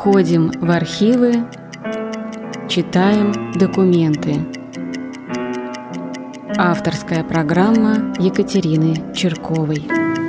Ходим в архивы, читаем документы. Авторская программа Екатерины Чирковой.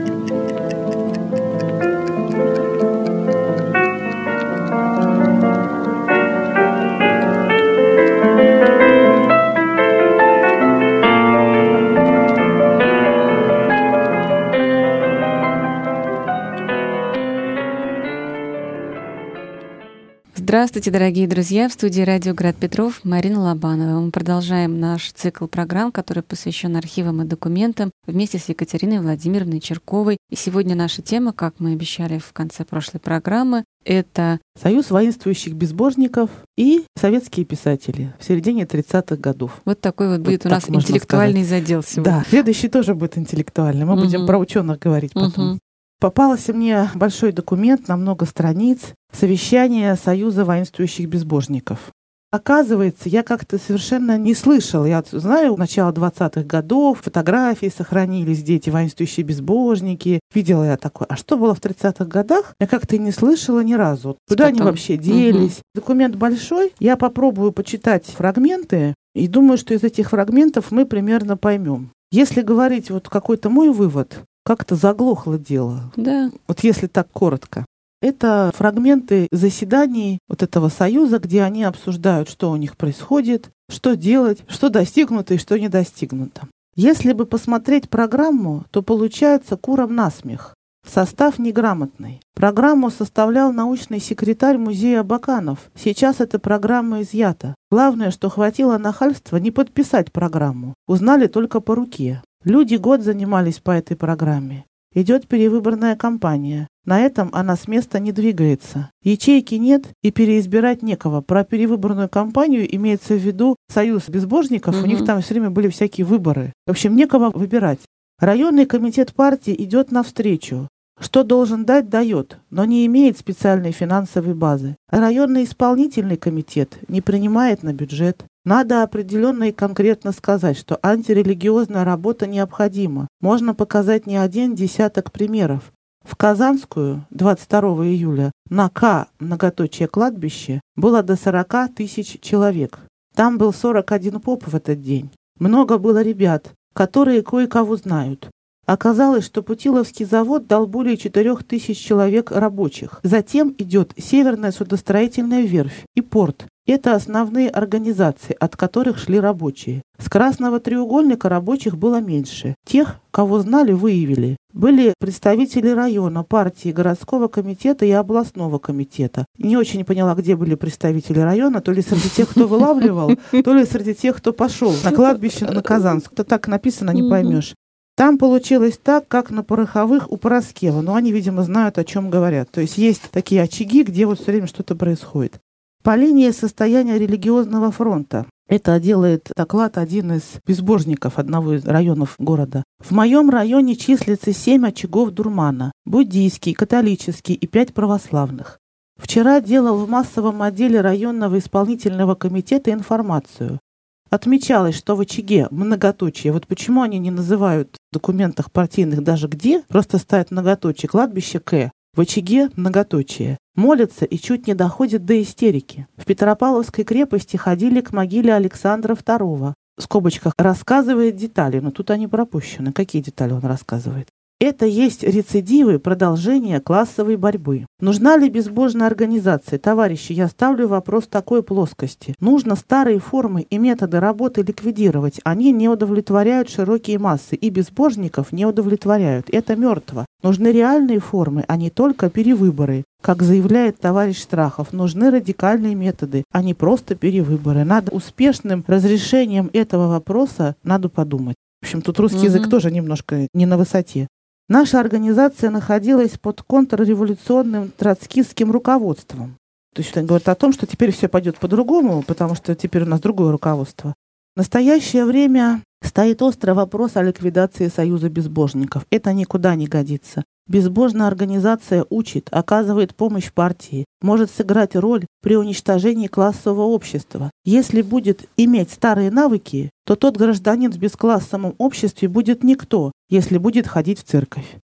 Здравствуйте, дорогие друзья! В студии «Радио Град Петров» Марина Лобанова. Мы продолжаем наш цикл программ, который посвящен архивам и документам, вместе с Екатериной Владимировной Чирковой. И сегодня наша тема, как мы обещали в конце прошлой программы, это Союз воинствующих безбожников и советские писатели в середине 30-х годов. Вот такой вот будет у нас интеллектуальный задел сегодня. Да, следующий тоже будет интеллектуальный. Мы будем про ученых говорить потом. Попался мне большой документ на много страниц, совещание Союза воинствующих безбожников. Оказывается, я как-то совершенно не слышала. Я знаю, начало 20-х годов, фотографии сохранились, где эти воинствующие безбожники. Видела я такое. А что было в 30-х годах? Я как-то и не слышала ни разу. Куда они вообще делись? Документ большой. Я попробую почитать фрагменты и думаю, что из этих фрагментов мы примерно поймем. Если говорить вот какой-то мой вывод, как-то заглохло дело. Да. Вот если так коротко. Это фрагменты заседаний вот этого союза, где они обсуждают, что у них происходит, что делать, что достигнуто и что не достигнуто. Если бы посмотреть программу, то получается курам насмех. Состав неграмотный. Программу составлял научный секретарь музея Абаканов. Сейчас эта программа изъята. Главное, что хватило нахальства не подписать программу. Узнали только по руке. Люди год занимались по этой программе. Идет перевыборная кампания. На этом она с места не двигается. Ячейки нет и переизбирать некого. Про перевыборную кампанию имеется в виду Союз безбожников. У них там все время были всякие выборы. В общем, некого выбирать. Районный комитет партии идет навстречу. Что должен дать, дает, но не имеет специальной финансовой базы. Районный исполнительный комитет не принимает на бюджет. Надо определенно и конкретно сказать, что антирелигиозная работа необходима. Можно показать не один десяток примеров. В Казанскую 22 июля на многоточие кладбище было до 40 тысяч человек. Там был 41 поп в этот день. Много было ребят, которые кое-кого знают. Оказалось, что Путиловский завод дал более 4000 человек рабочих. Затем идет Северная судостроительная верфь и порт. Это основные организации, от которых шли рабочие. С Красного треугольника рабочих было меньше. Тех, кого знали, выявили. Были представители района, партии, городского комитета и областного комитета. Не очень поняла, где были представители района, то ли среди тех, кто вылавливал, то ли среди тех, кто пошел на кладбище на Казанск. Это так написано, не поймешь. Там получилось так, как на Пороховых у Пороскева. Но они, видимо, знают, о чем говорят. То есть есть такие очаги, где вот все время что-то происходит. По линии состояния религиозного фронта. Это делает доклад один из безбожников одного из районов города. В моем районе числится 7 очагов дурмана. Буддийский, католический и 5 православных. Вчера делал в массовом отделе районного исполнительного комитета информацию. Отмечалось, что в очаге многоточие. Вот почему они не называют в документах партийных даже где, просто ставят многоточие. Кладбище К. В очаге многоточие. Молятся и чуть не доходят до истерики. В Петропавловской крепости ходили к могиле Александра II. В скобочках рассказывает детали, но тут они пропущены. Какие детали он рассказывает? Это есть рецидивы, продолжение классовой борьбы. Нужна ли безбожная организация? Товарищи, я ставлю вопрос такой плоскости. Нужно старые формы и методы работы ликвидировать. Они не удовлетворяют широкие массы, и безбожников не удовлетворяют. Это мертво. Нужны реальные формы, а не только перевыборы. Как заявляет товарищ Страхов, нужны радикальные методы, а не просто перевыборы. Над успешным разрешением этого вопроса надо подумать. В общем, тут русский язык тоже немножко не на высоте. Наша организация находилась под контрреволюционным троцкистским руководством. То есть это говорит о том, что теперь все пойдет по-другому, потому что теперь у нас другое руководство. В настоящее время стоит острый вопрос о ликвидации Союза безбожников. Это никуда не годится. Безбожная организация учит, оказывает помощь партии, может сыграть роль при уничтожении классового общества. Если будет иметь старые навыки, то тот гражданин в бесклассовом обществе будет никто, если будет ходить в церковь.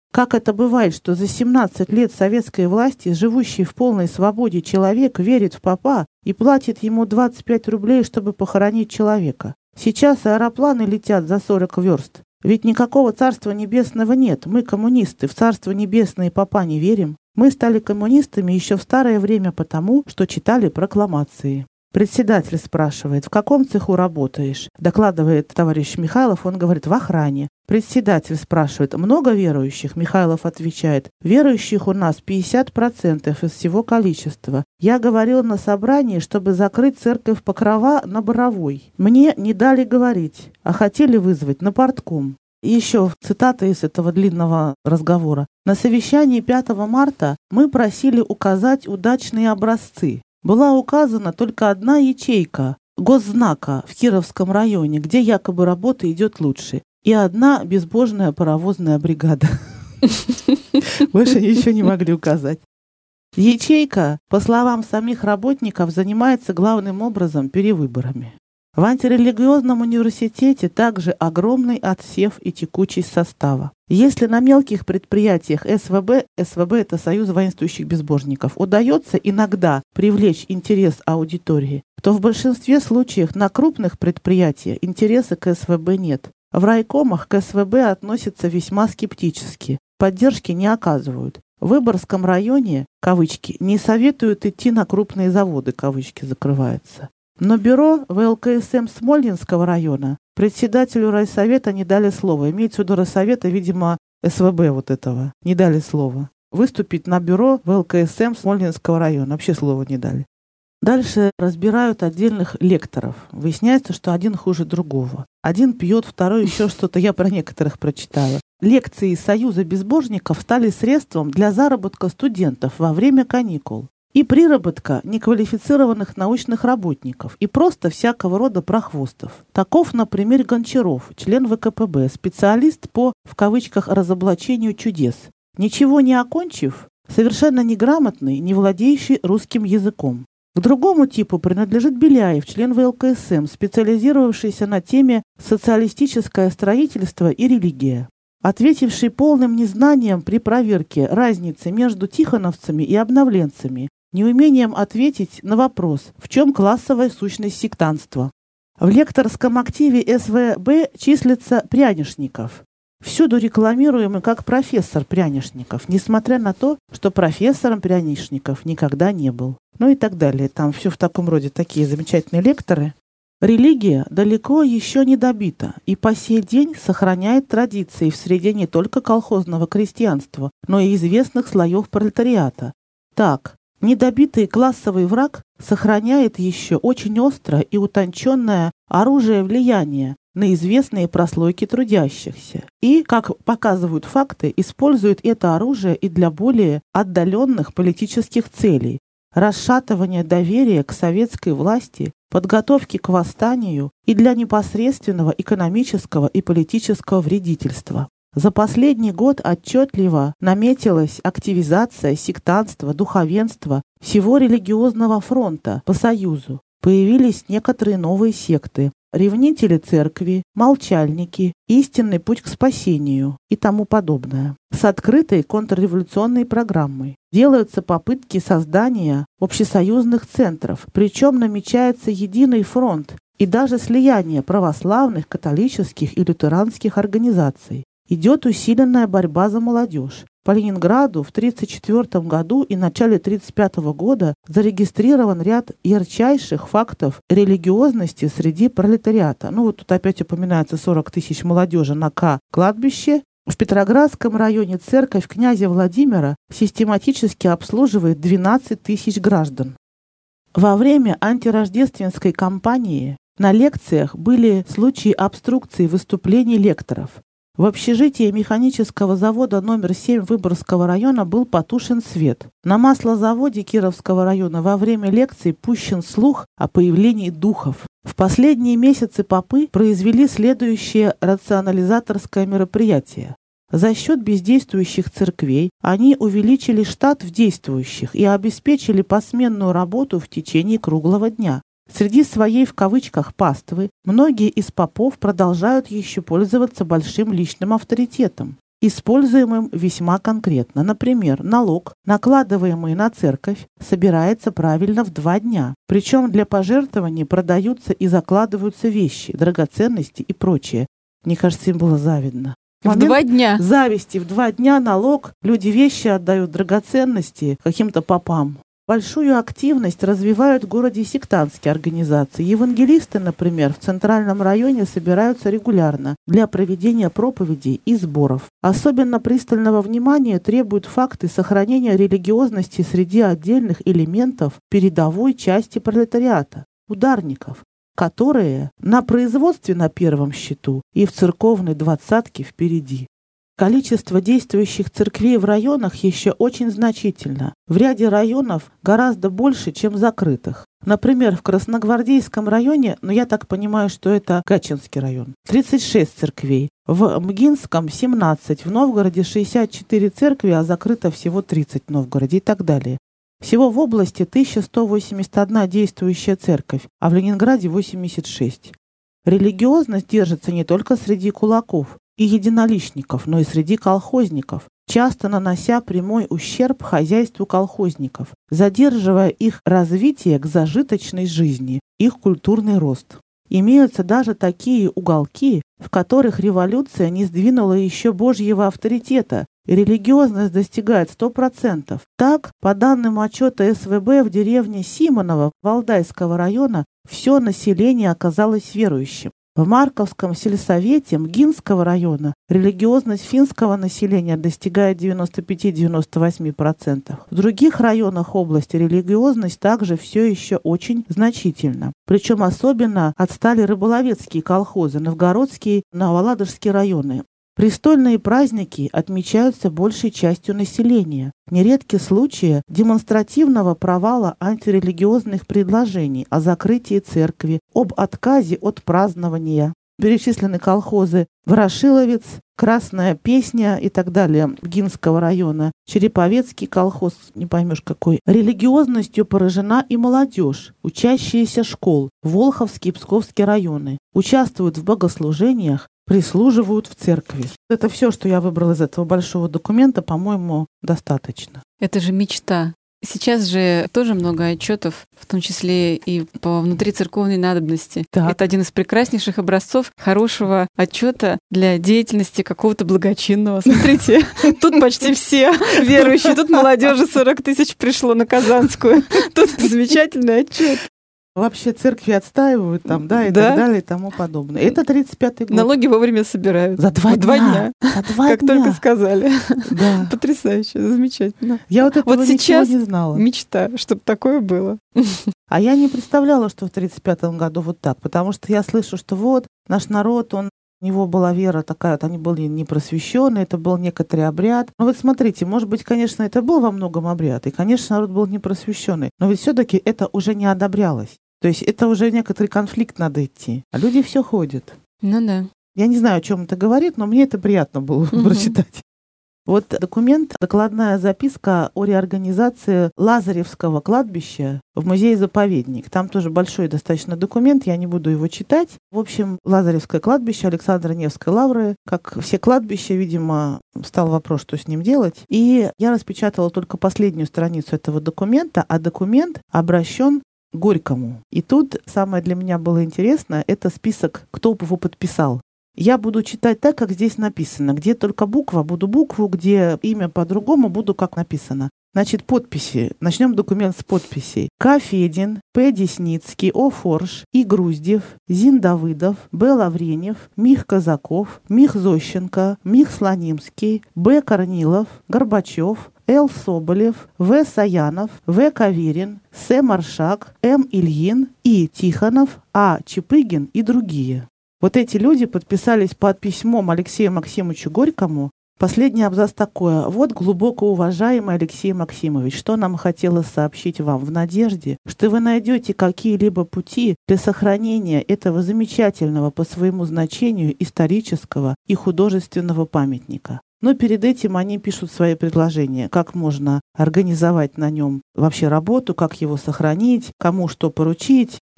Как это бывает, что за 17 лет советской власти живущий в полной свободе человек верит в попа и платит ему 25 рублей, чтобы похоронить человека? Сейчас аэропланы летят за 40 верст. Ведь никакого Царства Небесного нет. Мы коммунисты, в Царство Небесное и попа не верим. Мы стали коммунистами еще в старое время потому, что читали прокламации. Председатель спрашивает, в каком цеху работаешь? Докладывает товарищ Михайлов, он говорит, в охране. Председатель спрашивает, много верующих? Михайлов отвечает, верующих у нас 50% из всего количества. Я говорил на собрании, чтобы закрыть церковь Покрова на Боровой. Мне не дали говорить, а хотели вызвать на портком. И еще цитата из этого длинного разговора. На совещании 5 марта мы просили указать удачные образцы. Была указана только одна ячейка госзнака в Кировском районе, где якобы работа идет лучше, и одна безбожная паровозная бригада. Больше ничего не могли указать. Ячейка, по словам самих работников, занимается главным образом перевыборами. В антирелигиозном университете также огромный отсев и текучесть состава. Если на мелких предприятиях СВБ это Союз воинствующих безбожников, удается иногда привлечь интерес аудитории, то в большинстве случаев на крупных предприятиях интереса к СВБ нет. В райкомах к СВБ относятся весьма скептически, поддержки не оказывают. В Выборгском районе, кавычки, не советуют идти на крупные заводы, кавычки закрываются. Но бюро ВЛКСМ Смольнинского района председателю райсовета не дали слова. Имеется в виду райсовета, видимо, СВБ вот этого. Не дали слова. Выступить на бюро ВЛКСМ Смольнинского района. Вообще слова не дали. Дальше разбирают отдельных лекторов. Выясняется, что один хуже другого. Один пьет, второй еще что-то. Я про некоторых прочитала. Лекции Союза безбожников стали средством для заработка студентов во время каникул. И приработка неквалифицированных научных работников и просто всякого рода прохвостов. Таков, например, Гончаров, член ВКПБ, специалист по, в кавычках, разоблачению чудес. Ничего не окончив, совершенно неграмотный, не владеющий русским языком. К другому типу принадлежит Беляев, член ВЛКСМ, специализировавшийся на теме «Социалистическое строительство и религия», ответивший полным незнанием при проверке разницы между тихоновцами и обновленцами, неумением ответить на вопрос, в чем классовая сущность сектантства. В лекторском активе СВБ числится Прянишников, всюду рекламируемый как профессор Прянишников, несмотря на то, что профессором Прянишников никогда не был. Ну и так далее. Там все в таком роде, такие замечательные лекторы. Религия далеко еще не добита и по сей день сохраняет традиции в среде не только колхозного крестьянства, но и известных слоев пролетариата. Так, недобитый классовый враг сохраняет еще очень острое и утонченное оружие влияния на известные прослойки трудящихся. И, как показывают факты, использует это оружие и для более отдаленных политических целей. Расшатывания доверия к советской власти, подготовки к восстанию и для непосредственного экономического и политического вредительства. За последний год отчетливо наметилась активизация сектантства, духовенства, всего религиозного фронта по Союзу. Появились некоторые новые секты, ревнители церкви, молчальники, истинный путь к спасению и тому подобное. С открытой контрреволюционной программой делаются попытки создания общесоюзных центров, причем намечается единый фронт и даже слияние православных, католических и лютеранских организаций. Идет усиленная борьба за молодежь. По Ленинграду в 1934 году и начале 1935 года зарегистрирован ряд ярчайших фактов религиозности среди пролетариата. Ну вот тут опять упоминается 40 тысяч молодежи на кладбище. В Петроградском районе церковь князя Владимира систематически обслуживает 12 тысяч граждан. Во время антирождественской кампании на лекциях были случаи обструкции выступлений лекторов. В общежитии механического завода номер 7 Выборгского района был потушен свет. На маслозаводе Кировского района во время лекций пущен слух о появлении духов. В последние месяцы попы произвели следующее рационализаторское мероприятие. За счет бездействующих церквей они увеличили штат в действующих и обеспечили посменную работу в течение круглого дня. Среди своей, в кавычках, паствы многие из попов продолжают еще пользоваться большим личным авторитетом. используемым весьма конкретно. Например, налог, накладываемый на церковь, собирается правильно в 2 дня. Причем для пожертвований продаются и закладываются вещи, драгоценности и прочее. Мне кажется, им было завидно. В 2 дня. Зависти. В 2 дня налог. Люди вещи отдают, драгоценности каким-то попам. Большую активность развивают в городе сектантские организации. Евангелисты, например, в центральном районе собираются регулярно для проведения проповедей и сборов. Особенно пристального внимания требуют факты сохранения религиозности среди отдельных элементов передовой части пролетариата, ударников, которые на производстве на первом счету и в церковной 20-ке впереди. Количество действующих церквей в районах еще очень значительно. В ряде районов гораздо больше, чем закрытых. Например, в Красногвардейском районе, я так понимаю, что это Гатчинский район, 36 церквей. В Мгинском 17, в Новгороде 64 церкви, а закрыто всего 30 в Новгороде и так далее. Всего в области 1181 действующая церковь, а в Ленинграде 86. Религиозность держится не только среди кулаков и единоличников, но и среди колхозников, часто нанося прямой ущерб хозяйству колхозников, задерживая их развитие к зажиточной жизни, их культурный рост. Имеются даже такие уголки, в которых революция не сдвинула еще Божьего авторитета, и религиозность достигает 100%. Так, по данным отчета СВБ, в деревне Симоново Валдайского района все население оказалось верующим. В Марковском сельсовете Мгинского района религиозность финского населения достигает 95-98%. В других районах области религиозность также все еще очень значительна. Причем особенно отстали рыболовецкие колхозы, новгородские, новоладожские районы. Престольные праздники отмечаются большей частью населения. Нередки случаи демонстративного провала антирелигиозных предложений о закрытии церкви, об отказе от празднования. Перечислены колхозы Ворошиловец, Красная Песня и так далее Мгинского района, Череповецкий колхоз, не поймешь какой. Религиозностью поражена и молодежь, учащиеся школ, Волховский и Псковский районы, участвуют в богослужениях, прислуживают в церкви. Это все, что я выбрала из этого большого документа, по-моему, достаточно. Это же мечта. Сейчас же тоже много отчетов, в том числе и по внутрицерковной надобности. Так. Это один из прекраснейших образцов хорошего отчета для деятельности какого-то благочинного. Смотрите, тут почти все верующие, тут молодежи 40 тысяч пришло на Казанскую. Тут замечательный отчет. Вообще церкви отстаивают там, да, и так далее, и тому подобное. Это 35-й год. Налоги вовремя собирают. За 2 дня. За 2 как дня. только сказали. Да. Потрясающе, замечательно. Я вот этого сейчас ничего не знала. Мечта, чтобы такое было. А я не представляла, что в 35-м году вот так, потому что я слышу, что вот наш народ, у него была вера такая, вот они были непросвещенные, это был некоторый обряд. Но вот смотрите, может быть, конечно, это был во многом обряд, и, конечно, народ был непросвещенный, но ведь все-таки это уже не одобрялось. То есть это уже некоторый конфликт надо идти. А люди все ходят. Ну да. Я не знаю, о чем это говорит, но мне это приятно было прочитать. Вот документ, докладная записка о реорганизации Лазаревского кладбища в музей-заповедник. Там тоже большой достаточно документ, я не буду его читать. В общем, Лазаревское кладбище Александра Невской лавры, как все кладбища, видимо, стал вопрос, что с ним делать. И я распечатала только последнюю страницу этого документа, а документ обращен Горькому. И тут самое для меня было интересно, это список, кто его подписал. Я буду читать так, как здесь написано. Где только буква, буду букву, где имя по-другому, буду как написано. Значит, подписи. Начнем документ с подписей. К. Федин, П. Десницкий, О. Форш, И. Груздев, Зин Давыдов, Б. Лавренев, Мих Казаков, Мих Зощенко, Мих Слонимский, Б. Корнилов, Горбачев, Л. Соболев, В. Саянов, В. Каверин, С. Маршак, М. Ильин, И. Тихонов, А. Чепыгин и другие. Вот эти люди подписались под письмом Алексею Максимовичу Горькому. Последний абзац такое. Вот, глубоко уважаемый Алексей Максимович, что нам хотелось сообщить вам в надежде, что вы найдете какие-либо пути для сохранения этого замечательного по своему значению исторического и художественного памятника. Но перед этим они пишут свои предложения, как можно организовать на нем вообще работу, как его сохранить, кому что поручить.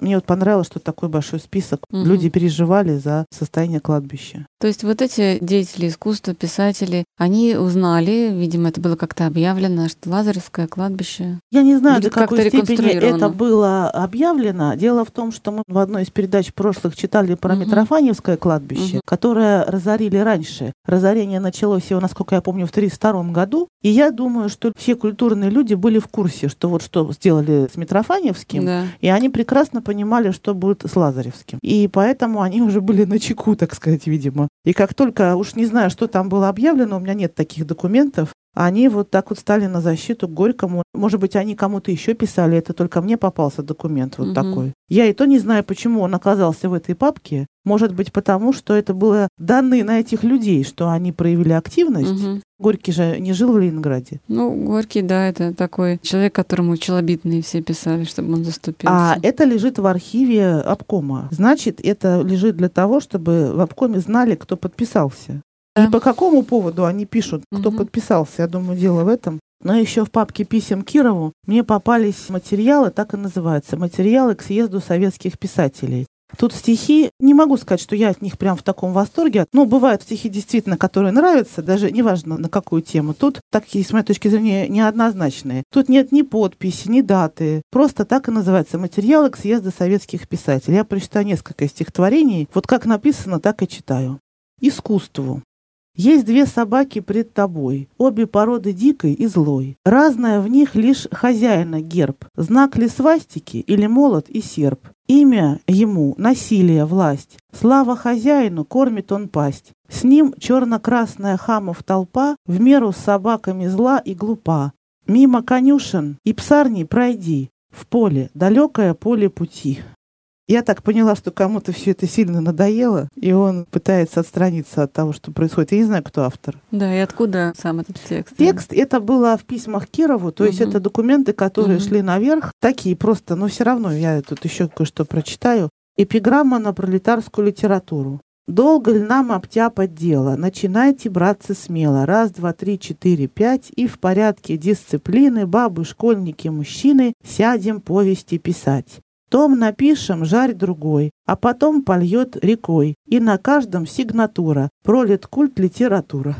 Мне вот понравилось, что такой большой список. Люди переживали за состояние кладбища. То есть вот эти деятели искусства, писатели, они узнали, видимо, это было как-то объявлено, что Лазаревское кладбище... Я не знаю, до какой степени это было объявлено. Дело в том, что мы в одной из передач прошлых читали про Митрофаневское кладбище, которое разорили раньше. Разорение началось его, насколько я помню, в 1932 году. И я думаю, что все культурные люди были в курсе, что вот что сделали с Митрофаневским, и они прекрасно понимали, что будет с Лазаревским. И поэтому они уже были начеку, так сказать, видимо. И как только, уж не знаю, что там было объявлено, у меня нет таких документов, они вот так вот стали на защиту Горькому. Может быть, они кому-то еще писали, это только мне попался документ вот такой. Я и то не знаю, почему он оказался в этой папке. Может быть, потому что это было данные на этих людей, что они проявили активность. Горький же не жил в Ленинграде. Ну, Горький, да, это такой человек, которому челобитные все писали, чтобы он заступился. А это лежит в архиве обкома. Значит, это лежит для того, чтобы в обкоме знали, кто подписался. И по какому поводу они пишут, кто подписался. Я думаю, дело в этом. Но еще в папке писем Кирову мне попались материалы, так и называются, материалы к съезду советских писателей. Тут стихи, не могу сказать, что я от них прям в таком восторге. Но бывают стихи действительно, которые нравятся, даже неважно на какую тему. Тут такие, с моей точки зрения, неоднозначные. Тут нет ни подписи, ни даты. Просто так и называется материалы к съезду советских писателей. Я прочитаю несколько стихотворений. Вот как написано, так и читаю. Искусству. Есть две собаки пред тобой, обе породы дикой и злой. Разная в них лишь хозяина герб, знак ли свастики или молот и серп. Имя ему — насилие, власть. Слава хозяину, кормит он пасть. С ним черно-красная хамов толпа, в меру с собаками зла и глупа. Мимо конюшен и псарней пройди, в поле, далекое поле пути. Я так поняла, что кому-то все это сильно надоело, и он пытается отстраниться от того, что происходит. Я не знаю, кто автор. Да, и откуда сам этот текст? Текст это было в письмах Кирову, то есть это документы, которые шли наверх, такие просто, но все равно я тут еще кое-что прочитаю. Эпиграмма на пролетарскую литературу. Долго ли нам обтяпать дело? Начинайте, братцы, смело. Раз, два, три, четыре, пять. И в порядке дисциплины бабы, школьники, мужчины сядем повести писать. Том напишем, жарь другой, а потом польет рекой. И на каждом сигнатура. Пролет культ литература.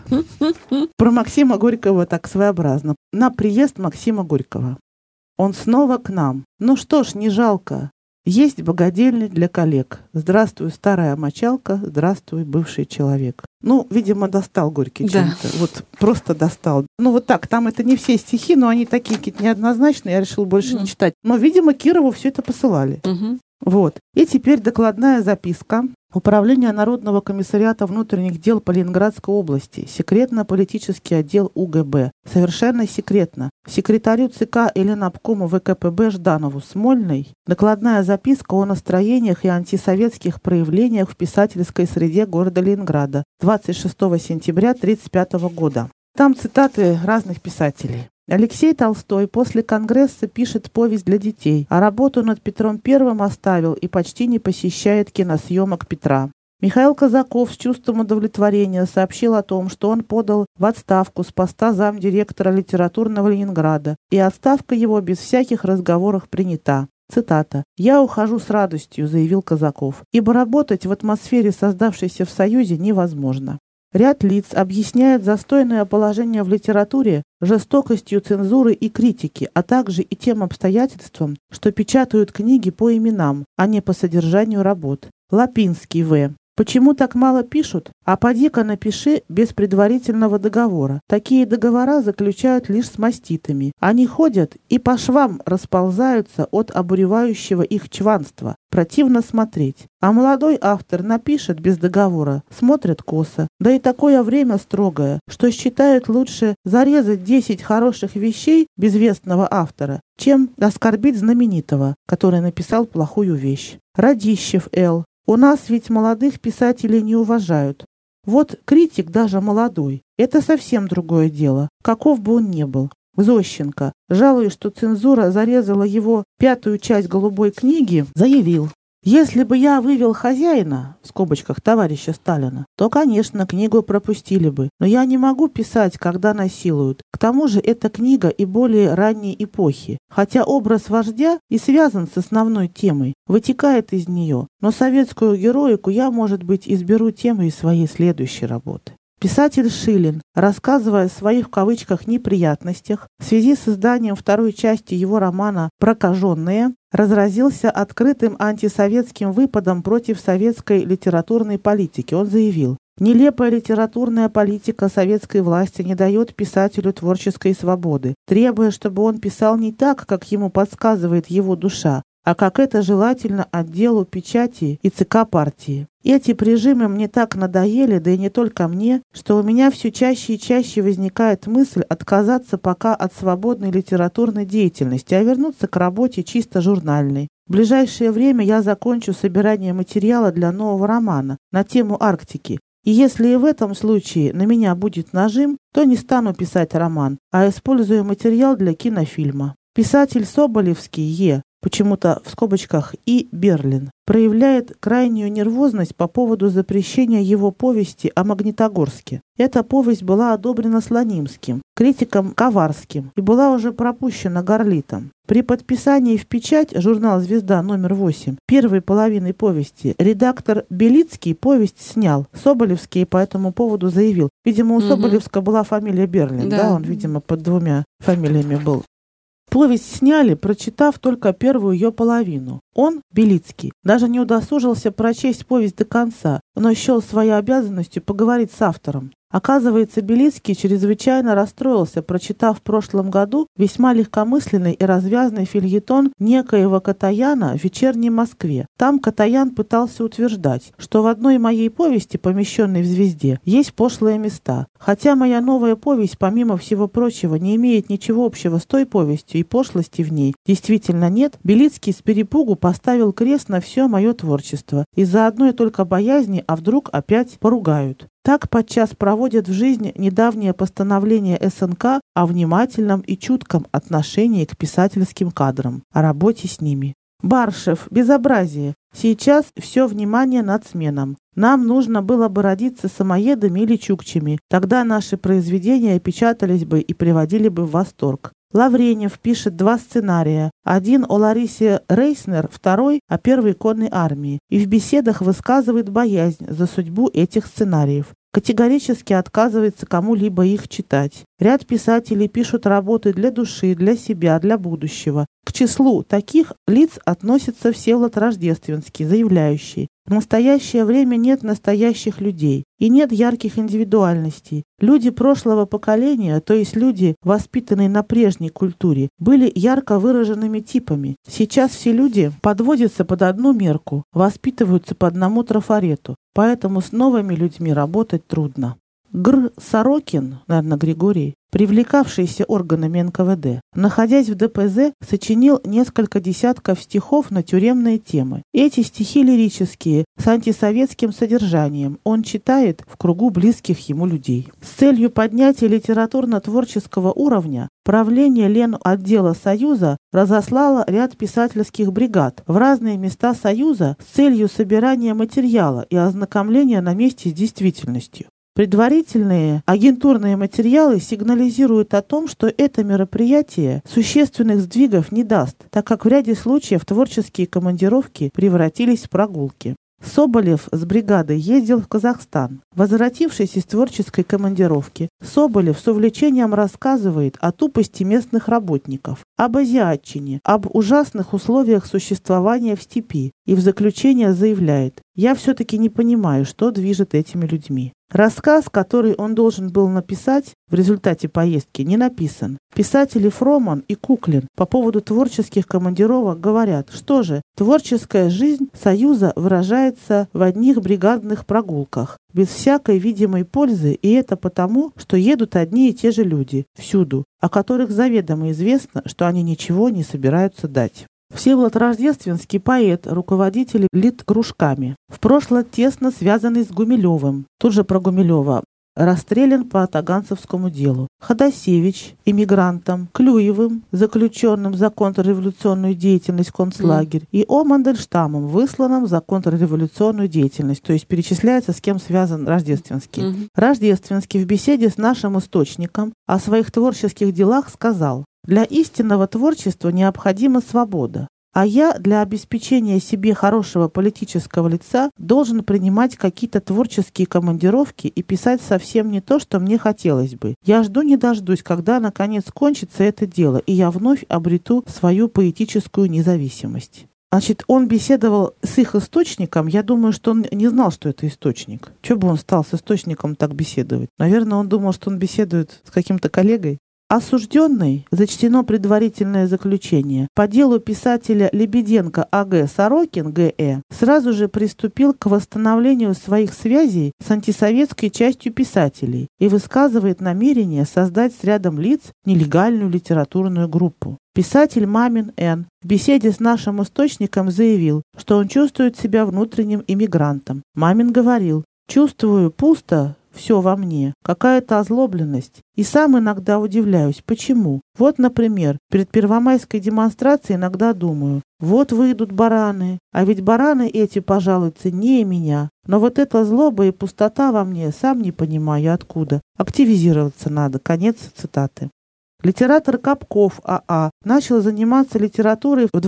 Про Максима Горького так своеобразно. На приезд Максима Горького. Он снова к нам. Ну что ж, не жалко. Есть богадельник для коллег. Здравствуй, старая мочалка, здравствуй, бывший человек. Ну, видимо, достал Горький чем-то. Вот просто достал. Ну, вот так, там это не все стихи, но они такие какие-то неоднозначные, я решила больше не читать. Но, видимо, Кирову все это посылали. Вот. И теперь докладная записка. Управление Народного комиссариата внутренних дел по Ленинградской области. Секретно-политический отдел УГБ. Совершенно секретно. Секретарю ЦК и Ленобкому ВКПБ Жданову Смольной. Докладная записка о настроениях и антисоветских проявлениях в писательской среде города Ленинграда. 26 сентября 1935 года. Там цитаты разных писателей. Алексей Толстой после Конгресса пишет повесть для детей, а работу над Петром I оставил и почти не посещает киносъемок Петра. Михаил Казаков с чувством удовлетворения сообщил о том, что он подал в отставку с поста замдиректора литературного Ленинграда, и отставка его без всяких разговоров принята. Цитата. «Я ухожу с радостью», — заявил Казаков, «ибо работать в атмосфере, создавшейся в Союзе, невозможно». Ряд лиц объясняет застойное положение в литературе жестокостью цензуры и критики, а также и тем обстоятельством, что печатают книги по именам, а не по содержанию работ. Лапинский В. Почему так мало пишут? А поди-ка напиши без предварительного договора. Такие договора заключают лишь с маститами. Они ходят и по швам расползаются от обуревающего их чванства. Противно смотреть. А молодой автор напишет без договора, смотрят косо. Да и такое время строгое, что считают лучше зарезать 10 хороших вещей безвестного автора, чем оскорбить знаменитого, который написал плохую вещь. Радищев Л. У нас ведь молодых писателей не уважают. Вот критик даже молодой. Это совсем другое дело, каков бы он ни был. Зощенко, жалуясь, что цензура зарезала его 5-ю часть «Голубой книги», заявил: Если бы я вывел хозяина, в скобочках товарища Сталина, то, конечно, книгу пропустили бы. Но я не могу писать, когда насилуют. К тому же эта книга и более ранней эпохи. Хотя образ вождя и связан с основной темой, вытекает из нее. Но советскую героику я, может быть, изберу темой своей следующей работы. Писатель Шилин, рассказывая о своих в кавычках неприятностях в связи с изданием второй части его романа «Прокаженные», разразился открытым антисоветским выпадом против советской литературной политики. Он заявил: «Нелепая литературная политика советской власти не дает писателю творческой свободы, требуя, чтобы он писал не так, как ему подсказывает его душа, а как это желательно отделу печати и ЦК партии. Эти прижимы мне так надоели, да и не только мне, что у меня все чаще и чаще возникает мысль отказаться пока от свободной литературной деятельности, а вернуться к работе чисто журнальной. В ближайшее время я закончу собирание материала для нового романа на тему Арктики. И если и в этом случае на меня будет нажим, то не стану писать роман, а использую материал для кинофильма». Писатель Соболевский Е., почему-то в скобочках И. Берлин, проявляет крайнюю нервозность по поводу запрещения его повести о Магнитогорске. Эта повесть была одобрена Слонимским, критиком Коварским и была уже пропущена Горлитом. При подписании в печать журнал «Звезда» номер 8 первой половины повести редактор Белицкий повесть снял. Соболевский по этому поводу заявил. Видимо, у Соболевска была фамилия Берлин, да, он, видимо, под двумя фамилиями был. Повесть сняли, прочитав только первую ее половину. Он, Белицкий, даже не удосужился прочесть повесть до конца, но счел своей обязанностью поговорить с автором. Оказывается, Белицкий чрезвычайно расстроился, прочитав в прошлом году весьма легкомысленный и развязный фельетон некоего Катаяна в «Вечерней Москве». Там Катаян пытался утверждать, что в одной моей повести, помещенной в «Звезде», есть пошлые места. Хотя моя новая повесть, помимо всего прочего, не имеет ничего общего с той повестью, и пошлости в ней действительно нет, Белицкий с перепугу поставил крест на все мое творчество из-за одной только боязни, а вдруг опять поругают. Так подчас проводят в жизни недавнее постановление СНК о внимательном и чутком отношении к писательским кадрам, о работе с ними. Баршев, безобразие. Сейчас все внимание нацменам. Нам нужно было бы родиться самоедами или чукчами. Тогда наши произведения печатались бы и приводили бы в восторг. Лавренев пишет 2 сценария. Один о Ларисе Рейснер, второй о Первой конной армии. И в беседах высказывает боязнь за судьбу этих сценариев. Категорически отказывается кому-либо их читать. Ряд писателей пишут работы для души, для себя, для будущего. К числу таких лиц относится Всеволод Рождественский, заявляющий: «В настоящее время нет настоящих людей и нет ярких индивидуальностей. Люди прошлого поколения, то есть люди, воспитанные на прежней культуре, были ярко выраженными типами. Сейчас все люди подводятся под одну мерку, воспитываются по одному трафарету, поэтому с новыми людьми работать трудно». Сорокин, наверное, Григорий, привлекавшийся органами НКВД, находясь в ДПЗ, сочинил несколько десятков стихов на тюремные темы. Эти стихи лирические, с антисоветским содержанием, он читает в кругу близких ему людей. С целью поднятия литературно-творческого уровня правление Ленотдела Союза разослало ряд писательских бригад в разные места Союза с целью собирания материала и ознакомления на месте с действительностью. Предварительные агентурные материалы сигнализируют о том, что это мероприятие существенных сдвигов не даст, так как в ряде случаев творческие командировки превратились в прогулки. Соболев с бригадой ездил в Казахстан. Возвратившись из творческой командировки, Соболев с увлечением рассказывает о тупости местных работников, об азиатчине, об ужасных условиях существования в степи и в заключение заявляет: «Я все-таки не понимаю, что движет этими людьми». Рассказ, который он должен был написать в результате поездки, не написан. Писатели Фроман и Куклин по поводу творческих командировок говорят, что же, творческая жизнь Союза выражается в одних бригадных прогулках, без всякой видимой пользы, и это потому, что едут одни и те же люди, всюду, о которых заведомо известно, что они ничего не собираются дать. Всеволод Рождественский поэт, руководитель литкружками, в прошлом тесно связанный с Гумилевым. Тут же про Гумилева. расстрелян по Таганцевскому делу. Ходосевич, эмигрантом, Клюевым, заключенным за контрреволюционную деятельность в концлагерь, и О. Мандельштамом, высланным за контрреволюционную деятельность. То есть перечисляется, с кем связан Рождественский. Рождественский в беседе с нашим источником о своих творческих делах сказал: «Для истинного творчества необходима свобода. А я для обеспечения себе хорошего политического лица должен принимать какие-то творческие командировки и писать совсем не то, что мне хотелось бы. Я жду не дождусь, когда наконец кончится это дело, и я вновь обрету свою поэтическую независимость». Значит, он беседовал с их источником. Я думаю, что он не знал, что это источник. Чего бы он стал с источником так беседовать? Наверное, он думал, что он беседует с каким-то коллегой. Осужденный, зачтено предварительное заключение, по делу писателя Лебеденко А.Г. Сорокин Г.Э. сразу же приступил к восстановлению своих связей с антисоветской частью писателей и высказывает намерение создать с рядом лиц нелегальную литературную группу. Писатель Мамин Н. в беседе с нашим источником заявил, что он чувствует себя внутренним иммигрантом. Мамин говорил: «Чувствую пусто все во мне, какая-то озлобленность. И сам иногда удивляюсь, почему. Вот, например, перед первомайской демонстрацией иногда думаю: вот выйдут бараны, а ведь бараны эти, пожалуй, ценнее меня. Но вот эта злоба и пустота во мне, сам не понимаю откуда. Активизироваться надо». Конец цитаты. Литератор Капков А.А. начал заниматься литературой в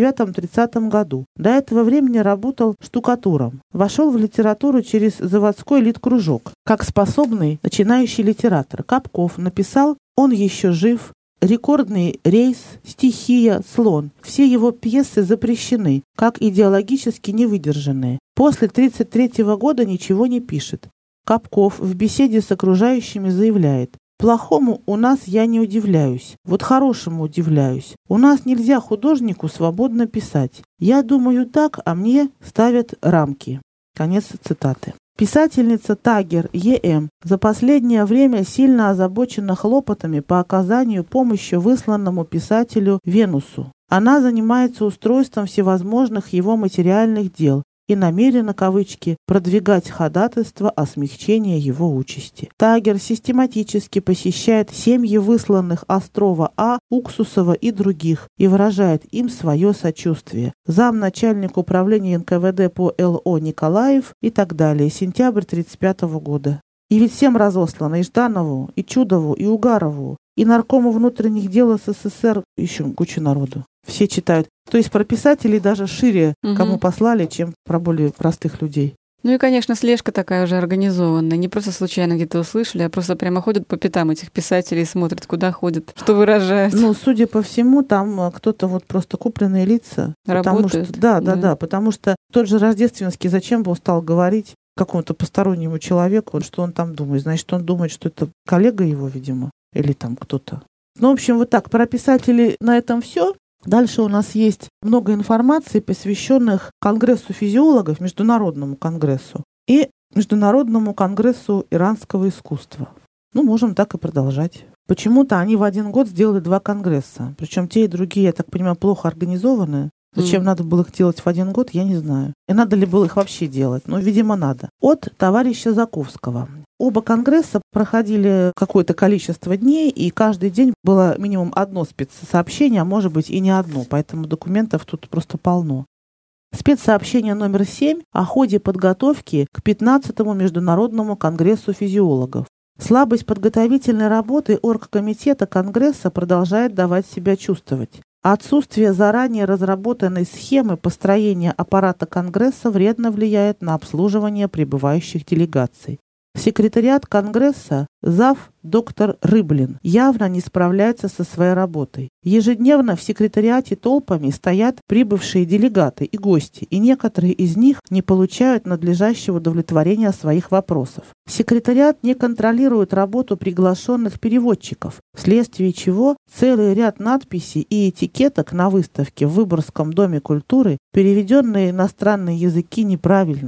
29-30 году. До этого времени работал штукатуром. Вошел в литературу через заводской литкружок. Как способный начинающий литератор, Капков написал «Он еще жив», «Рекордный рейс», «Стихия», «Слон». Все его пьесы запрещены, как идеологически невыдержанные. После 1933 года ничего не пишет. Капков в беседе с окружающими заявляет: «Плохому у нас я не удивляюсь, вот хорошему удивляюсь. У нас нельзя художнику свободно писать. Я думаю так, а мне ставят рамки». Конец цитаты. Писательница Тагер Е.М. за последнее время сильно озабочена хлопотами по оказанию помощи высланному писателю Венусу. Она занимается устройством всевозможных его материальных дел и намерена, кавычки, продвигать ходатайство о смягчении его участи. Тагер систематически посещает семьи высланных Острова А, Уксусова и других и выражает им свое сочувствие. Замначальник управления НКВД по ЛО Николаев и так далее. Сентябрь 1935 года. И ведь всем разослано: и Жданову, и Чудову, и Угарову, и наркому внутренних дел СССР, еще кучу народу. Все читают. То есть про писателей даже шире кому послали, чем про более простых людей. Ну и, конечно, слежка такая уже организованная. Не просто случайно где-то услышали, а просто прямо ходят по пятам этих писателей, смотрят, куда ходят, что выражают. Ну, судя по всему, там кто-то вот просто купленные лица. Работают. Да, потому что тот же Рождественский зачем бы он стал говорить какому-то постороннему человеку, что он там думает? Значит, он думает, что это коллега его, видимо, или там кто-то. Ну, в общем, вот так. Про писателей на этом все. Дальше у нас есть много информации, посвященных Конгрессу физиологов, Международному конгрессу, и Международному конгрессу иранского искусства. Ну, можем так и продолжать. Почему-то они в один год сделали 2 конгресса. Причем те и другие, я так понимаю, плохо организованы. Зачем надо было их делать в один год, я не знаю. И надо ли было их вообще делать? Но, видимо, надо. От товарища Заковского. Оба конгресса проходили какое-то количество дней, и каждый день было минимум одно спецсообщение, а может быть и не одно, поэтому документов тут просто полно. Спецсообщение номер 7 о ходе подготовки к 15-му Международному конгрессу физиологов. Слабость подготовительной работы оргкомитета Конгресса продолжает давать себя чувствовать. Отсутствие заранее разработанной схемы построения аппарата Конгресса вредно влияет на обслуживание прибывающих делегаций. Секретариат Конгресса, зав. Доктор Рыблин, явно не справляется со своей работой. Ежедневно в секретариате толпами стоят прибывшие делегаты и гости, и некоторые из них не получают надлежащего удовлетворения своих вопросов. Секретариат не контролирует работу приглашенных переводчиков, вследствие чего целый ряд надписей и этикеток на выставке в Выборгском доме культуры, переведенные на иностранные языки, неправильно.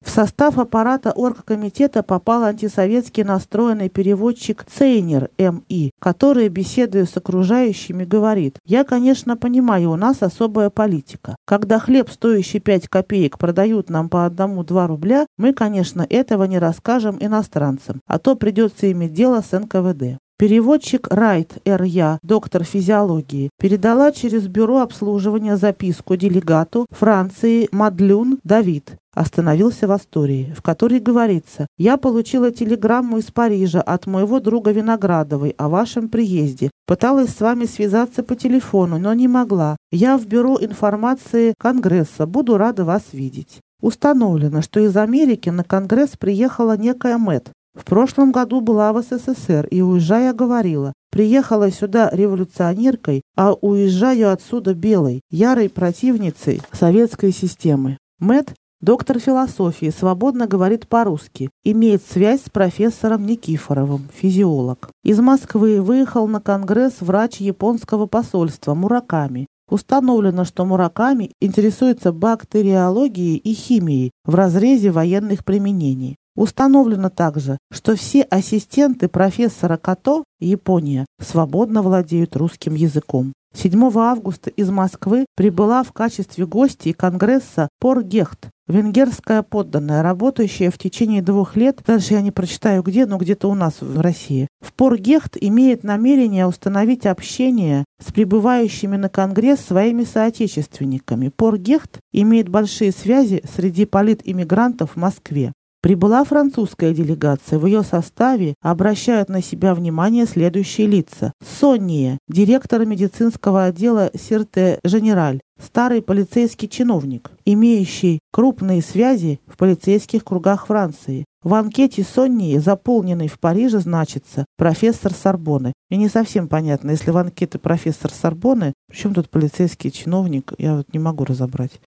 В состав аппарата оргкомитета попал антисоветски настроенный переводчик Цейнер М.И., который, беседуя с окружающими, говорит: «Я, конечно, понимаю, у нас особая политика. Когда хлеб, стоящий 5 копеек, продают нам по 1-2 рубля, мы, конечно, этого не расскажем иностранцам, а то придется иметь дело с НКВД». Переводчик Райт Р.Я., доктор физиологии, передала через бюро обслуживания записку делегату Франции Мадлюн Давид. Остановился в Астории, в которой говорится: «Я получила телеграмму из Парижа от моего друга Виноградовой о вашем приезде. Пыталась с вами связаться по телефону, но не могла. Я в бюро информации Конгресса. Буду рада вас видеть». Установлено, что из Америки на Конгресс приехала некая Мэтт. В прошлом году была в СССР и, уезжая, говорила: «Приехала сюда революционеркой, а уезжаю отсюда белой, ярой противницей советской системы». Мэтт, доктор философии, свободно говорит по-русски, имеет связь с профессором Никифоровым, физиолог. Из Москвы выехал на Конгресс врач японского посольства Мураками. Установлено, что Мураками интересуется бактериологией и химией в разрезе военных применений. Установлено также, что все ассистенты профессора Като, Япония, свободно владеют русским языком. 7 августа из Москвы прибыла в качестве гостьи Конгресса Пор Гехт, венгерская подданная, работающая в течение 2 лет, дальше я не прочитаю где, но где-то у нас в России. В Пор Гехт имеет намерение установить общение с прибывающими на Конгресс своими соотечественниками. Пор Гехт имеет большие связи среди политиммигрантов в Москве. Прибыла французская делегация. В ее составе обращают на себя внимание следующие лица. Сонния, директор медицинского отдела Сирте-Женераль, старый полицейский чиновник, имеющий крупные связи в полицейских кругах Франции. В анкете Соннии, заполненной в Париже, значится профессор Сорбонны. Мне не совсем понятно, если в анкете профессор Сорбонны, причем тут полицейский чиновник, я вот не могу разобрать.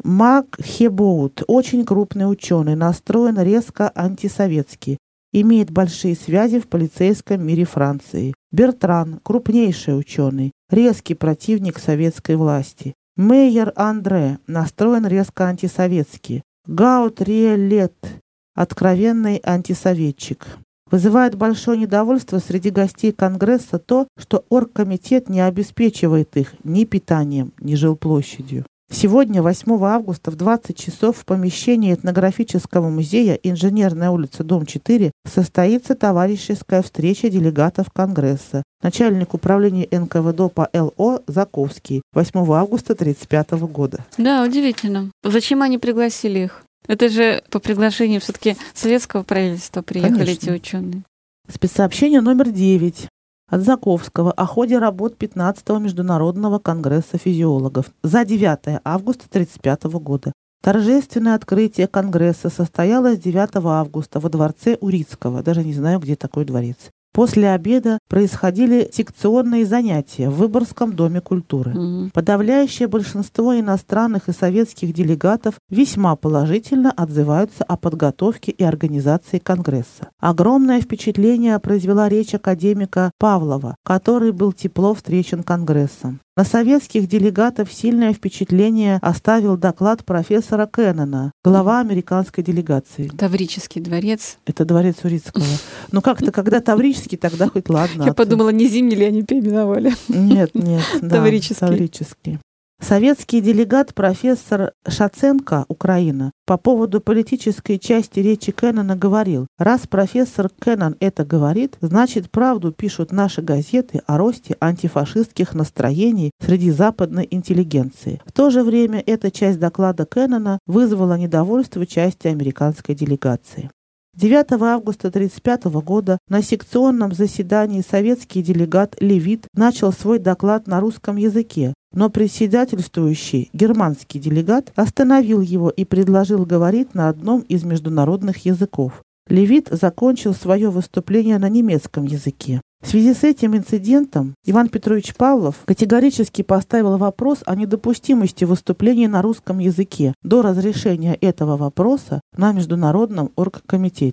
Мак Хебоут, очень крупный ученый, настроен резко антисоветски, имеет большие связи в полицейском мире Франции. Бертран, крупнейший ученый, резкий противник советской власти. Мейер Андре, настроен резко антисоветски. Гаут Риэлет, откровенный антисоветчик. Вызывает большое недовольство среди гостей Конгресса то, что оргкомитет не обеспечивает их ни питанием, ни жилплощадью. Сегодня, 8 августа, в 20 часов в помещении этнографического музея «Инженерная улица, дом 4» состоится товарищеская встреча делегатов Конгресса. Начальник управления НКВД по ЛО Заковский. 8 августа 1935 года. Да, удивительно. Зачем они пригласили их? Это же по приглашению все-таки советского правительства приехали. Конечно. Эти ученые. Спецсообщение номер 9. От Заковского о ходе работ 15-го Международного конгресса физиологов за 9 августа 1935 года. Торжественное открытие конгресса состоялось 9 августа во дворце Урицкого. Даже не знаю, где такой дворец. После обеда происходили секционные занятия в Выборгском доме культуры. Подавляющее большинство иностранных и советских делегатов весьма положительно отзываются о подготовке и организации Конгресса. Огромное впечатление произвела речь академика Павлова, который был тепло встречен Конгрессом. На советских делегатов сильное впечатление оставил доклад профессора Кеннона, глава американской делегации. Таврический дворец. Это дворец Урицкого. Ну как-то, когда Таврический, тогда хоть ладно. Я подумала, не Зимний ли они переименовали? Нет, да, Таврический. Советский делегат профессор Шаценко, Украина, по поводу политической части речи Кеннона говорил: «Раз профессор Кеннон это говорит, значит, правду пишут наши газеты о росте антифашистских настроений среди западной интеллигенции». В то же время эта часть доклада Кеннона вызвала недовольство части американской делегации. 9 августа 1935 года на секционном заседании советский делегат Левит начал свой доклад на русском языке, но председательствующий германский делегат остановил его и предложил говорить на одном из международных языков. Левит закончил свое выступление на немецком языке. В связи с этим инцидентом Иван Петрович Павлов категорически поставил вопрос о недопустимости выступления на русском языке до разрешения этого вопроса на Международном оргкомитете.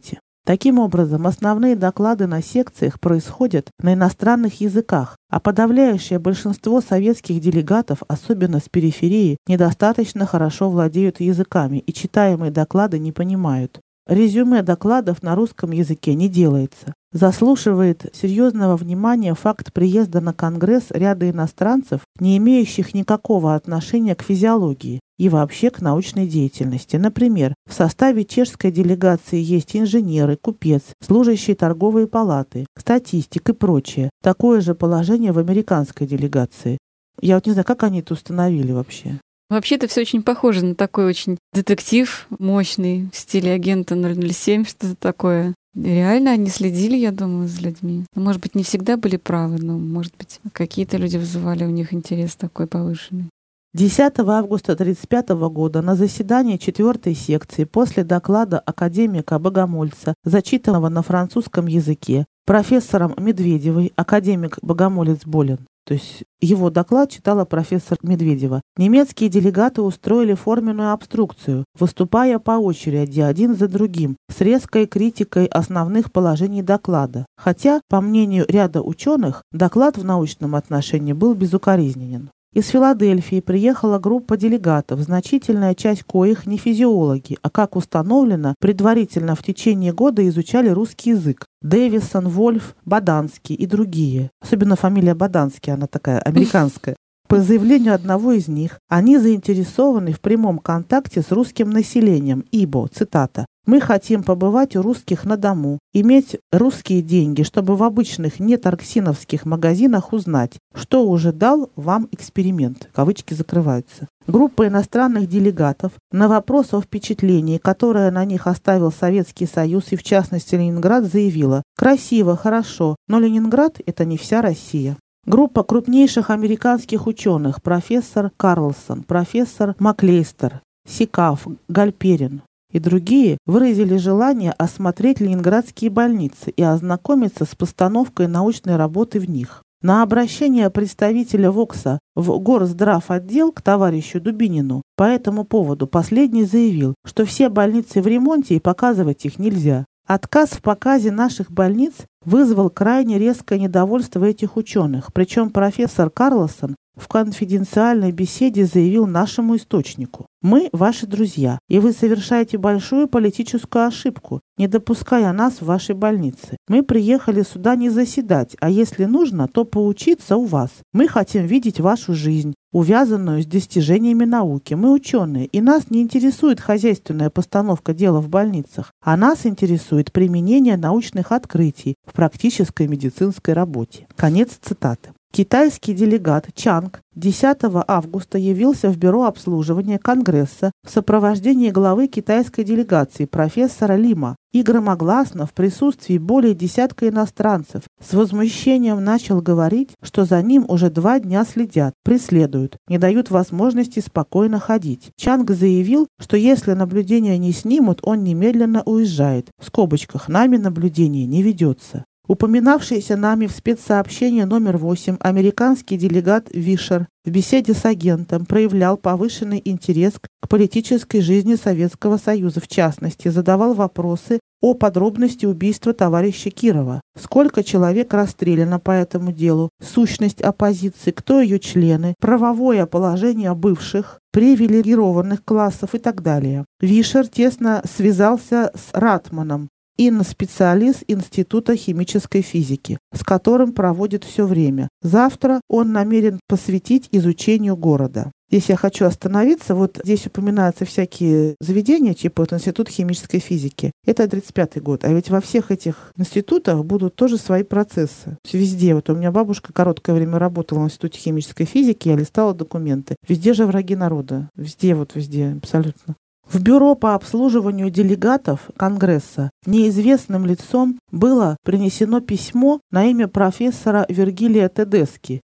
Таким образом, основные доклады на секциях происходят на иностранных языках, а подавляющее большинство советских делегатов, особенно с периферии, недостаточно хорошо владеют языками и читаемые доклады не понимают. Резюме докладов на русском языке не делается. Заслуживает серьезного внимания факт приезда на Конгресс ряда иностранцев, не имеющих никакого отношения к физиологии и вообще к научной деятельности. Например, в составе чешской делегации есть инженеры, купец, служащие торговой палаты, статистик и прочее. Такое же положение в американской делегации. Я вот не знаю, как они это установили вообще. Вообще это все очень похоже на такой очень детектив мощный в стиле агента 007, что-то такое. Реально они следили, я думаю, за людьми. Может быть, не всегда были правы, но, может быть, какие-то люди вызывали у них интерес такой повышенный. 10 августа 1935 года на заседании 4-й секции после доклада академика Богомольца, зачитанного на французском языке, профессором Медведевой, академик Богомолец болен. То есть его доклад читала профессор Медведева. Немецкие делегаты устроили форменную обструкцию, выступая по очереди один за другим, с резкой критикой основных положений доклада. Хотя, по мнению ряда ученых, доклад в научном отношении был безукоризненен. Из Филадельфии приехала группа делегатов, значительная часть коих не физиологи, а, как установлено, предварительно в течение года изучали русский язык. Дэвисон, Вольф, Баданский и другие. Особенно фамилия Баданский, она такая американская. По заявлению одного из них, они заинтересованы в прямом контакте с русским населением, ибо, цитата, «Мы хотим побывать у русских на дому, иметь русские деньги, чтобы в обычных неторксиновских магазинах узнать, что уже дал вам эксперимент». Кавычки закрываются. Группа иностранных делегатов на вопрос о впечатлении, которое на них оставил Советский Союз и в частности Ленинград, заявила: «Красиво, хорошо, но Ленинград – это не вся Россия». Группа крупнейших американских ученых, профессор Карлсон, профессор Маклейстер, Сикаф, Гальперин и другие, выразили желание осмотреть ленинградские больницы и ознакомиться с постановкой научной работы в них. На обращение представителя ВОКСа в Горздравотдел к товарищу Дубинину по этому поводу последний заявил, что все больницы в ремонте и показывать их нельзя. Отказ в показе наших больниц вызвал крайне резкое недовольство этих ученых, причем профессор Карлсон в конфиденциальной беседе заявил нашему источнику: «Мы ваши друзья, и вы совершаете большую политическую ошибку, не допуская нас в вашей больнице. Мы приехали сюда не заседать, а если нужно, то поучиться у вас. Мы хотим видеть вашу жизнь, увязанную с достижениями науки. Мы ученые, и нас не интересует хозяйственная постановка дела в больницах, а нас интересует применение научных открытий в практической медицинской работе». Конец цитаты. Китайский делегат Чанг 10 августа явился в бюро обслуживания Конгресса в сопровождении главы китайской делегации профессора Лима и громогласно в присутствии более десятка иностранцев с возмущением начал говорить, что за ним уже 2 дня следят, преследуют, не дают возможности спокойно ходить. Чанг заявил, что если наблюдения не снимут, он немедленно уезжает. В скобочках «нами наблюдение не ведется». Упоминавшийся нами в спецсообщении номер 8 американский делегат Вишер в беседе с агентом проявлял повышенный интерес к политической жизни Советского Союза, в частности, задавал вопросы о подробности убийства товарища Кирова. Сколько человек расстреляно по этому делу, сущность оппозиции, кто ее члены, правовое положение бывших, привилегированных классов и так далее. Вишер тесно связался с Ратманом, специалист Института химической физики, с которым проводит все время. Завтра он намерен посвятить изучению города. Здесь я хочу остановиться. Вот здесь упоминаются всякие заведения, типа вот Институт химической физики. Это 1935 год. А ведь во всех этих институтах будут тоже свои процессы. Везде. Вот у меня бабушка короткое время работала в Институте химической физики, я листала документы. Везде же враги народа. Везде, везде, абсолютно. В бюро по обслуживанию делегатов Конгресса неизвестным лицом было принесено письмо на имя профессора Вергилия Тедески,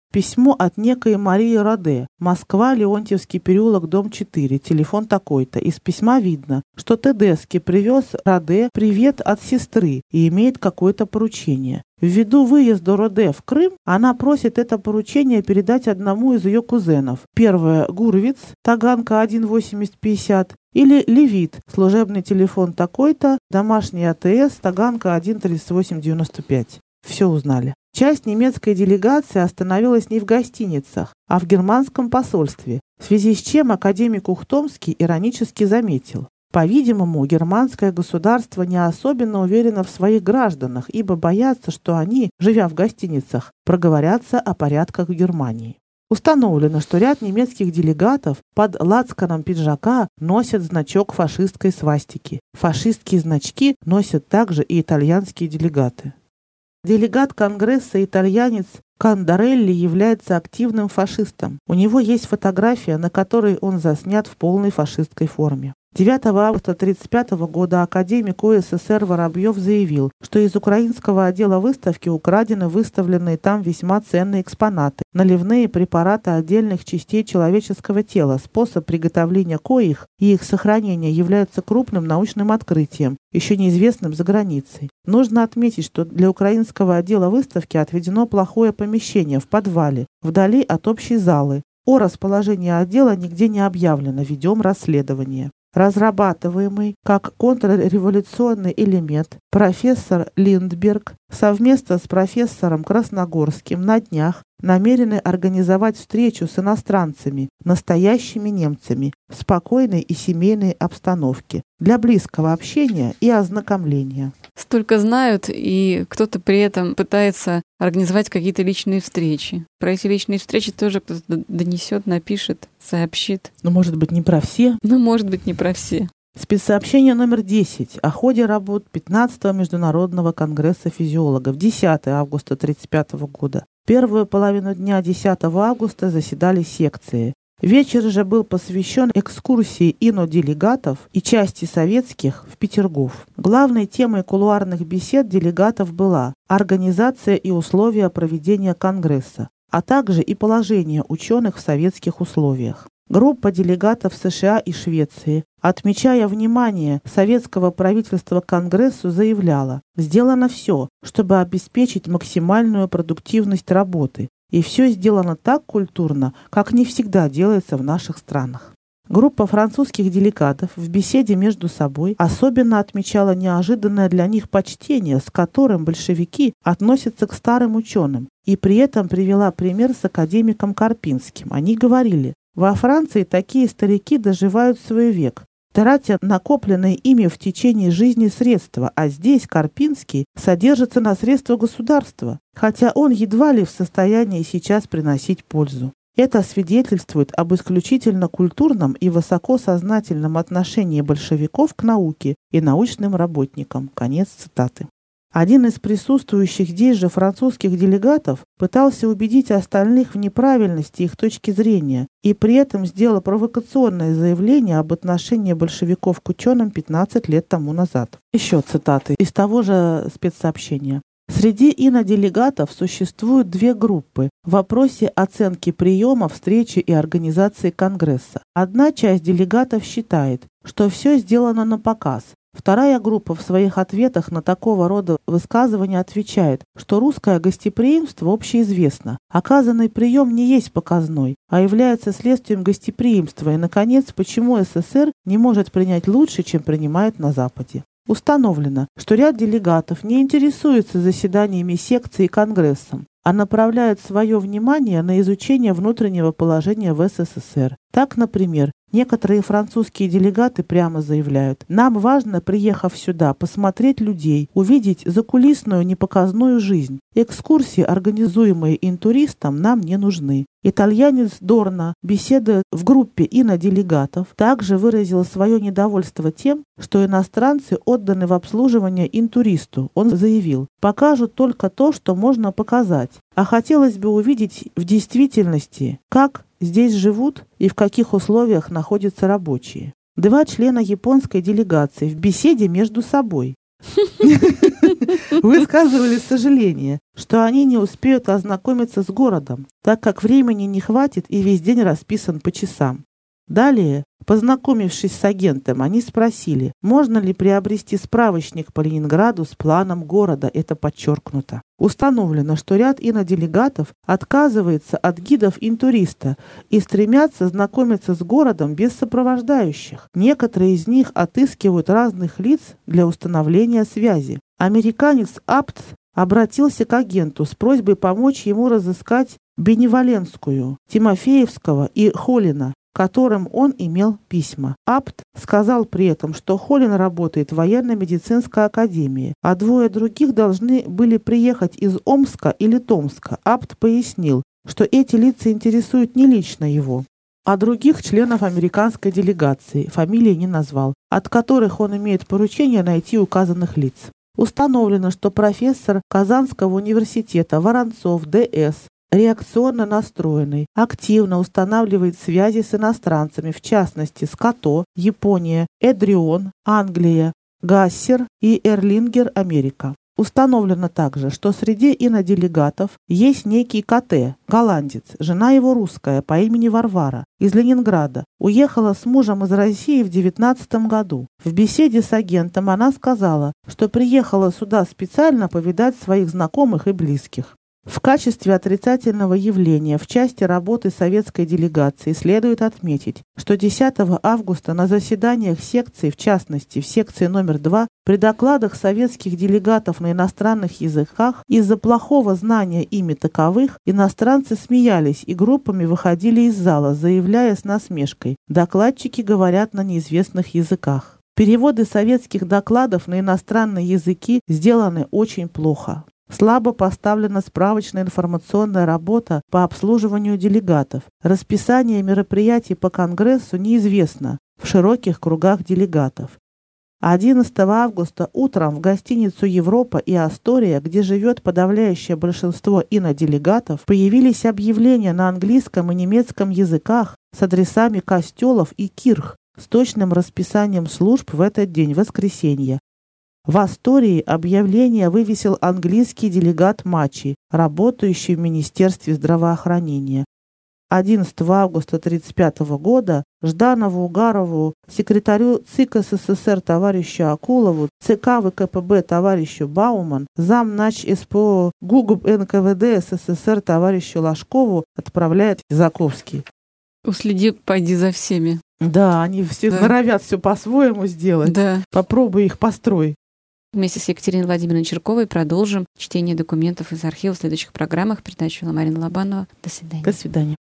Письмо от некой Марии Роде. Москва, Леонтьевский переулок, дом 4, телефон такой-то. Из письма видно, что Тедески привез Роде привет от сестры и имеет какое-то поручение. Ввиду выезда Роде в Крым, она просит это поручение передать одному из ее кузенов. Первое – Гурвиц, Таганка 18050, или Левит, служебный телефон такой-то, домашний АТС, Таганка 13895. Все узнали. Часть немецкой делегации остановилась не в гостиницах, а в германском посольстве, в связи с чем академик Ухтомский иронически заметил: по-видимому, германское государство не особенно уверено в своих гражданах, ибо боятся, что они, живя в гостиницах, проговорятся о порядках в Германии. Установлено, что ряд немецких делегатов под лацканом пиджака носят значок фашистской свастики. Фашистские значки носят также и итальянские делегаты. Делегат Конгресса, итальянец Кандарелли, является активным фашистом. У него есть фотография, на которой он заснят в полной фашистской форме. 9 августа 1935 года академик УССР Воробьев заявил, что из украинского отдела выставки украдены выставленные там весьма ценные экспонаты, наливные препараты отдельных частей человеческого тела, способ приготовления коих и их сохранения являются крупным научным открытием, еще неизвестным за границей. Нужно отметить, что для украинского отдела выставки отведено плохое помещение в подвале, вдали от общей залы. О расположении отдела нигде не объявлено, ведем расследование. Разрабатываемый как контрреволюционный элемент профессор Линдберг совместно с профессором Красногорским на днях намерены организовать встречу с иностранцами, настоящими немцами, в спокойной и семейной обстановке, для близкого общения и ознакомления. Столько знают, и кто-то при этом пытается организовать какие-то личные встречи. Про эти личные встречи тоже кто-то донесет, напишет, сообщит. Но, может быть, не про все. Может быть, не про все. Спецсообщение номер 10 о ходе работ 15-го Международного конгресса физиологов, 10 августа 1935 года. Первую половину дня 10 августа заседали секции. Вечер же был посвящен экскурсии ино-делегатов и части советских в Петергоф. Главной темой кулуарных бесед делегатов была организация и условия проведения Конгресса, а также и положение ученых в советских условиях. Группа делегатов США и Швеции, отмечая внимание советского правительства к Конгрессу, заявляла: «Сделано все, чтобы обеспечить максимальную продуктивность работы, и все сделано так культурно, как не всегда делается в наших странах». Группа французских делегатов в беседе между собой особенно отмечала неожиданное для них почтение, с которым большевики относятся к старым ученым, и при этом привела пример с академиком Карпинским. Они говорили: «Во Франции такие старики доживают свой век, тратя накопленные ими в течение жизни средства, а здесь Карпинский содержится на средства государства, хотя он едва ли в состоянии сейчас приносить пользу». Это свидетельствует об исключительно культурном и высокосознательном отношении большевиков к науке и научным работникам. Конец цитаты. Один из присутствующих здесь же французских делегатов пытался убедить остальных в неправильности их точки зрения и при этом сделал провокационное заявление об отношении большевиков к ученым 15 лет тому назад. Еще цитаты из того же спецсообщения. Среди иноделегатов существуют две группы в вопросе оценки приема, встречи и организации Конгресса. Одна часть делегатов считает, что все сделано на показ. Вторая группа в своих ответах на такого рода высказывания отвечает, что русское гостеприимство общеизвестно. Оказанный прием не есть показной, а является следствием гостеприимства. И, наконец, почему СССР не может принять лучше, чем принимает на Западе. Установлено, что ряд делегатов не интересуется заседаниями секции и Конгрессом, а направляют свое внимание на изучение внутреннего положения в СССР. Так, например, некоторые французские делегаты прямо заявляют: «Нам важно, приехав сюда, посмотреть людей, увидеть закулисную непоказную жизнь. Экскурсии, организуемые интуристом, нам не нужны». Итальянец Дорна, беседуя в группе иноделегатов, также выразил свое недовольство тем, что иностранцы отданы в обслуживание интуристу. Он заявил: «Покажут только то, что можно показать, а хотелось бы увидеть в действительности, как здесь живут и в каких условиях находятся рабочие». Два члена японской делегации в беседе между собой. высказывали сожаление, что они не успеют ознакомиться с городом, так как времени не хватит и весь день расписан по часам. Далее, познакомившись с агентом, они спросили, можно ли приобрести справочник по Ленинграду с планом города, это подчеркнуто. Установлено, что ряд иноделегатов отказывается от гидов-интуриста и стремятся знакомиться с городом без сопровождающих. Некоторые из них отыскивают разных лиц для установления связи. Американец Апт обратился к агенту с просьбой помочь ему разыскать Беневоленскую, Тимофеевского и Холина, которым он имел письма. Апт сказал при этом, что Холин работает в военно-медицинской академии, а двое других должны были приехать из Омска или Томска. Апт пояснил, что эти лица интересуют не лично его, а других членов американской делегации, фамилии не назвал, от которых он имеет поручение найти указанных лиц. Установлено, что профессор Казанского университета Воронцов Д.С., реакционно настроенный, активно устанавливает связи с иностранцами, в частности с Като, Япония, Эдрион, Англия, Гассер и Эрлингер, Америка. Установлено также, что среди иноделегатов есть некий Кате, голландец, жена его русская по имени Варвара, из Ленинграда, уехала с мужем из России в 19 году. В беседе с агентом она сказала, что приехала сюда специально повидать своих знакомых и близких. В качестве отрицательного явления в части работы советской делегации следует отметить, что 10 августа на заседаниях секции, в частности в секции номер 2, при докладах советских делегатов на иностранных языках из-за плохого знания ими таковых иностранцы смеялись и группами выходили из зала, заявляя с насмешкой: «Докладчики говорят на неизвестных языках». Переводы советских докладов на иностранные языки сделаны очень плохо. Слабо поставлена справочная информационная работа по обслуживанию делегатов. Расписание мероприятий по Конгрессу неизвестно в широких кругах делегатов. 11 августа утром в гостиницу «Европа» и «Астория», где живет подавляющее большинство иноделегатов, появились объявления на английском и немецком языках с адресами костелов и кирх с точным расписанием служб в этот день, воскресенье. В Астории объявление вывесил английский делегат Мачи, работающий в Министерстве здравоохранения. 11 августа 1935 года Жданову Угарову, секретарю ЦИК СССР товарищу Акулову, ЦК ВКПБ товарищу Бауман, замнач СПО ГУГУБ НКВД СССР товарищу Ложкову отправляет Заковский. Уследи, пойди за всеми. Да, они все норовят все по-своему сделать. Да. Попробуй их построй. Вместе с Екатериной Владимировной Чирковой продолжим чтение документов из архива в следующих программах. Передачу вела Марина Лобанова. До свидания. До свидания.